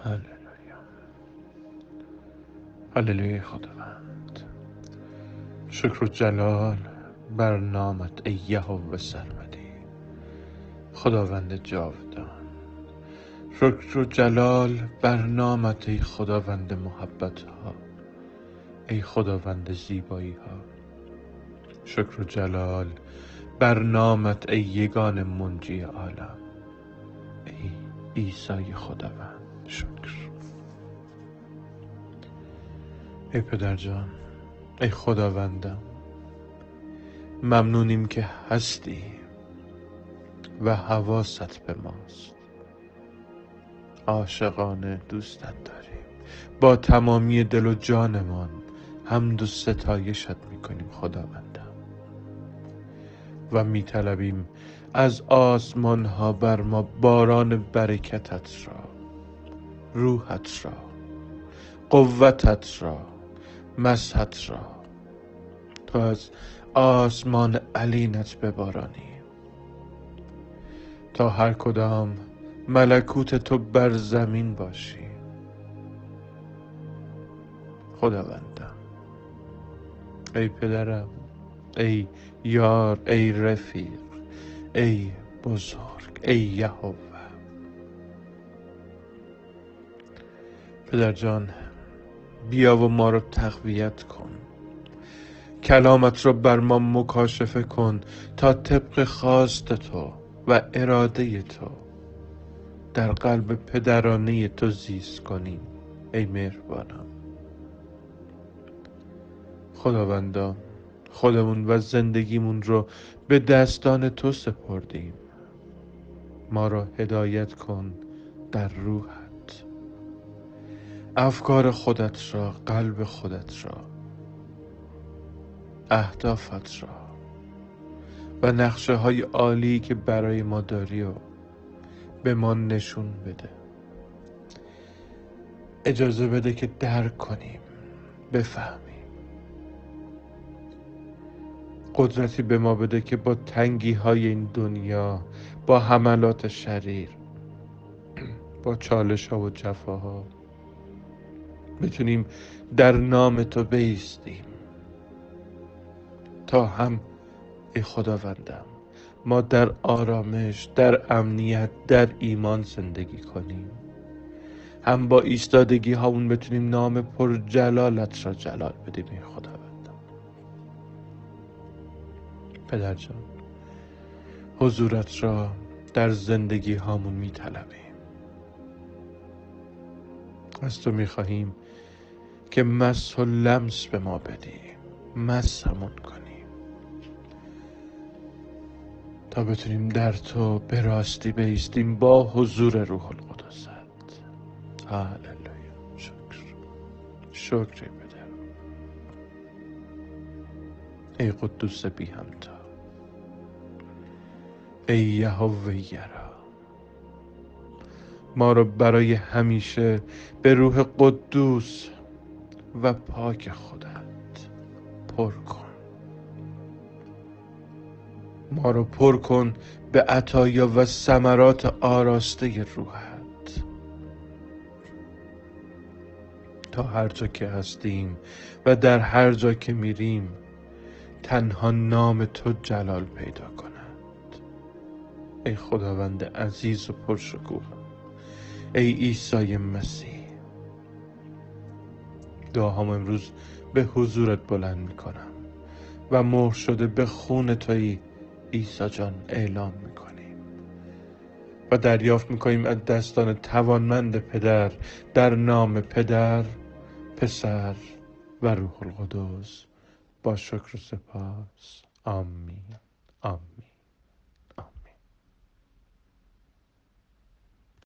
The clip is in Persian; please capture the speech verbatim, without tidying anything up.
هللویا. هللویا خداوند. شکر و جلال بر نامت ای یهوه سرمدی، خداوند جاودان. شکر و جلال بر نامت ای خداوند محبت ها، ای خداوند زیبایی ها. شکر و جلال بر نامت ای یگان منجی عالم، ای عیسی خداوند. شکر. ای پدر جان، ای خداوندم، ممنونیم که هستی و حواست به ماست. عاشقانه دوستت داریم، با تمامی دل و جانمان حمد و ستایشت میکنیم خداوندم، و میطلبیم از آسمان ها بر ما باران برکتت را، روحت را، قوتت را، مسحت را، تا از آسمان علینت ببارانی، تا هر کدام ملکوت تو بر زمین باشی خداوندم. ای پدرم، ای یار، ای رفیق، ای بزرگ، ای یهوه. پدر جان، بیا و ما رو تقویت کن، کلامت را بر ما مکاشفه کن تا طبق خواست تو و اراده تو در قلب پدرانه تو زیست کنیم. ای مهربانم خداوندا، خودمون و زندگیمون رو به دستان تو سپردیم. ما را هدایت کن در روحت، افکار خودت را، قلب خودت را، اهدافت را و نقشه های عالی که برای ما داری و به ما نشون بده. اجازه بده که درک کنیم، بفهمیم. قدرتی به ما بده که با تنگی های این دنیا، با حملات شریر، با چالش ها و جفاها بتونیم در نام تو بایستیم، تا هم ای خداوندم ما در آرامش، در امنیت، در ایمان زندگی کنیم، هم با ایستادگی هامون بتونیم نام پر جلالت را جلال بدیم. ای خداوندم پدر جان، حضورت را در زندگی هامون می طلبیم. از تو می خواهیم که مس و لمس به ما بدی، مسمون کنیم تا بتونیم در تو به راستی بایستیم با حضور روح القدست. هللویا. شکر. شکر ای پدر. ای قدوس بی همتا، ای یهوه یرا، ما رو برای همیشه به روح قدوس و پاک خودت پر کن. ما رو پر کن به عطایا و ثمرات آراسته روحت، تا هر جا که هستیم و در هر جا که میریم تنها نام تو جلال پیدا کند. ای خداوند عزیز و پرشکوه، ای عیسی مسیح، دعاهام امروز به حضورت بلند میکنم و مهر شده به خون تویی عیسی جان اعلام میکنیم و دریافت میکنیم از دستان توانمند پدر، در نام پدر، پسر و روح القدس، با شکر و سپاس. آمین. آمین.